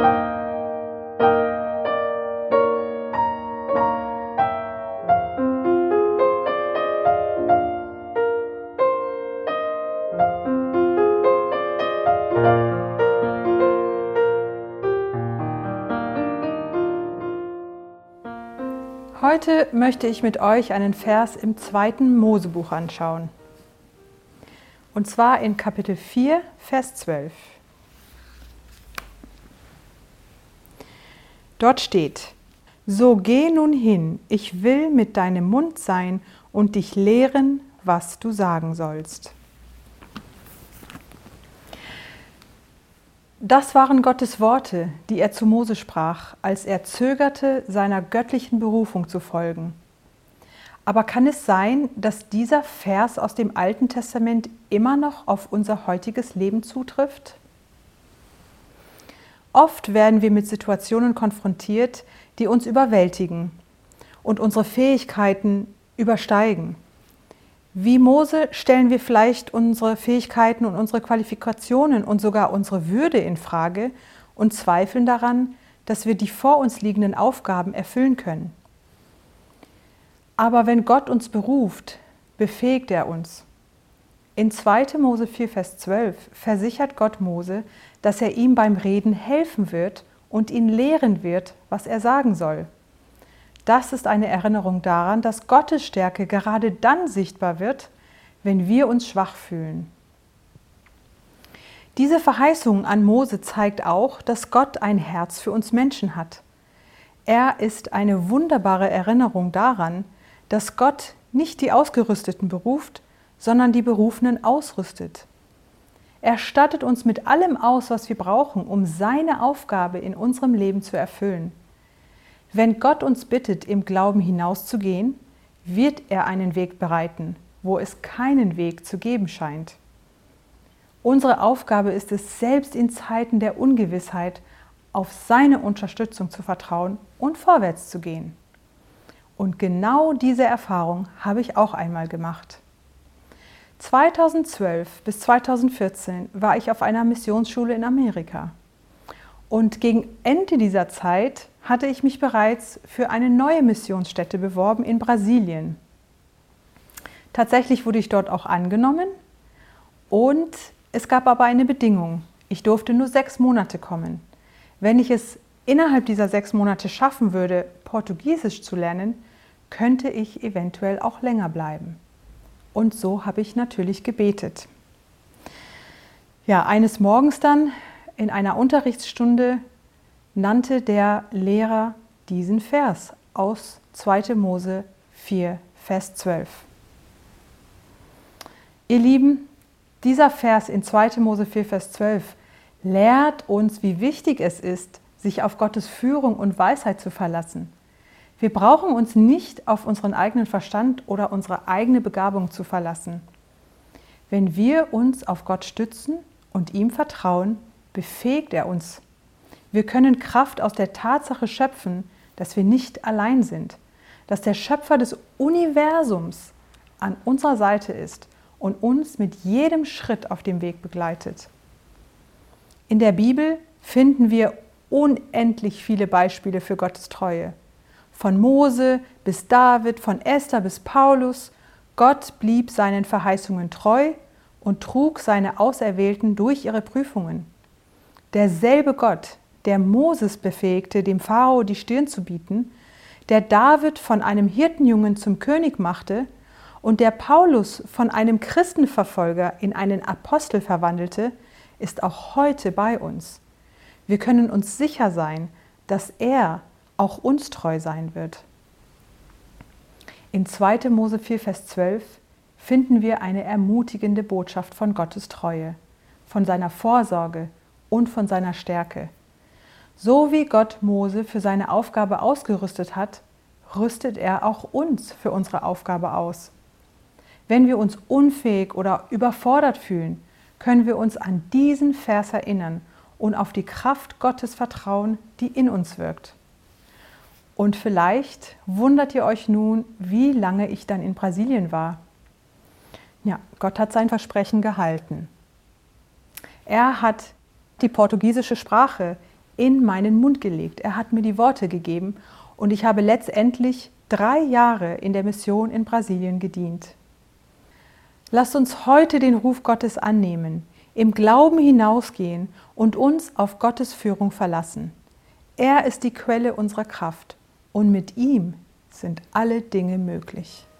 Heute möchte ich mit euch einen Vers im 2. Mosebuch anschauen. Und zwar in Kapitel 4, Vers 12. Dort steht: So geh nun hin, ich will mit deinem Mund sein und dich lehren, was du sagen sollst. Das waren Gottes Worte, die er zu Mose sprach, als er zögerte, seiner göttlichen Berufung zu folgen. Aber kann es sein, dass dieser Vers aus dem Alten Testament immer noch auf unser heutiges Leben zutrifft? Oft werden wir mit Situationen konfrontiert, die uns überwältigen und unsere Fähigkeiten übersteigen. Wie Mose stellen wir vielleicht unsere Fähigkeiten und unsere Qualifikationen und sogar unsere Würde in Frage und zweifeln daran, dass wir die vor uns liegenden Aufgaben erfüllen können. Aber wenn Gott uns beruft, befähigt er uns. In 2. Mose 4, Vers 12 versichert Gott Mose, dass er ihm beim Reden helfen wird und ihn lehren wird, was er sagen soll. Das ist eine Erinnerung daran, dass Gottes Stärke gerade dann sichtbar wird, wenn wir uns schwach fühlen. Diese Verheißung an Mose zeigt auch, dass Gott ein Herz für uns Menschen hat. Er ist eine wunderbare Erinnerung daran, dass Gott nicht die Ausgerüsteten beruft, sondern die Berufenen ausrüstet. Er stattet uns mit allem aus, was wir brauchen, um seine Aufgabe in unserem Leben zu erfüllen. Wenn Gott uns bittet, im Glauben hinauszugehen, wird er einen Weg bereiten, wo es keinen Weg zu geben scheint. Unsere Aufgabe ist es, selbst in Zeiten der Ungewissheit auf seine Unterstützung zu vertrauen und vorwärts zu gehen. Und genau diese Erfahrung habe ich auch einmal gemacht. 2012 bis 2014 war ich auf einer Missionsschule in Amerika. Und gegen Ende dieser Zeit hatte ich mich bereits für eine neue Missionsstätte beworben in Brasilien. Tatsächlich wurde ich dort auch angenommen und es gab aber eine Bedingung. Ich durfte nur 6 Monate kommen. Wenn ich es innerhalb dieser 6 Monate schaffen würde, Portugiesisch zu lernen, könnte ich eventuell auch länger bleiben. Und so habe ich natürlich gebetet. Ja, eines Morgens dann in einer Unterrichtsstunde nannte der Lehrer diesen Vers aus 2. Mose 4, Vers 12. Ihr Lieben, dieser Vers in 2. Mose 4, Vers 12 lehrt uns, wie wichtig es ist, sich auf Gottes Führung und Weisheit zu verlassen. Wir brauchen uns nicht auf unseren eigenen Verstand oder unsere eigene Begabung zu verlassen. Wenn wir uns auf Gott stützen und ihm vertrauen, befähigt er uns. Wir können Kraft aus der Tatsache schöpfen, dass wir nicht allein sind, dass der Schöpfer des Universums an unserer Seite ist und uns mit jedem Schritt auf dem Weg begleitet. In der Bibel finden wir unendlich viele Beispiele für Gottes Treue. Von Mose bis David, von Esther bis Paulus, Gott blieb seinen Verheißungen treu und trug seine Auserwählten durch ihre Prüfungen. Derselbe Gott, der Moses befähigte, dem Pharao die Stirn zu bieten, der David von einem Hirtenjungen zum König machte und der Paulus von einem Christenverfolger in einen Apostel verwandelte, ist auch heute bei uns. Wir können uns sicher sein, dass er auch uns treu sein wird. In 2. Mose 4, Vers 12 finden wir eine ermutigende Botschaft von Gottes Treue, von seiner Vorsorge und von seiner Stärke. So wie Gott Mose für seine Aufgabe ausgerüstet hat, rüstet er auch uns für unsere Aufgabe aus. Wenn wir uns unfähig oder überfordert fühlen, können wir uns an diesen Vers erinnern und auf die Kraft Gottes vertrauen, die in uns wirkt. Und vielleicht wundert ihr euch nun, wie lange ich dann in Brasilien war. Ja, Gott hat sein Versprechen gehalten. Er hat die portugiesische Sprache in meinen Mund gelegt. Er hat mir die Worte gegeben und ich habe letztendlich 3 Jahre in der Mission in Brasilien gedient. Lasst uns heute den Ruf Gottes annehmen, im Glauben hinausgehen und uns auf Gottes Führung verlassen. Er ist die Quelle unserer Kraft und mit ihm sind alle Dinge möglich.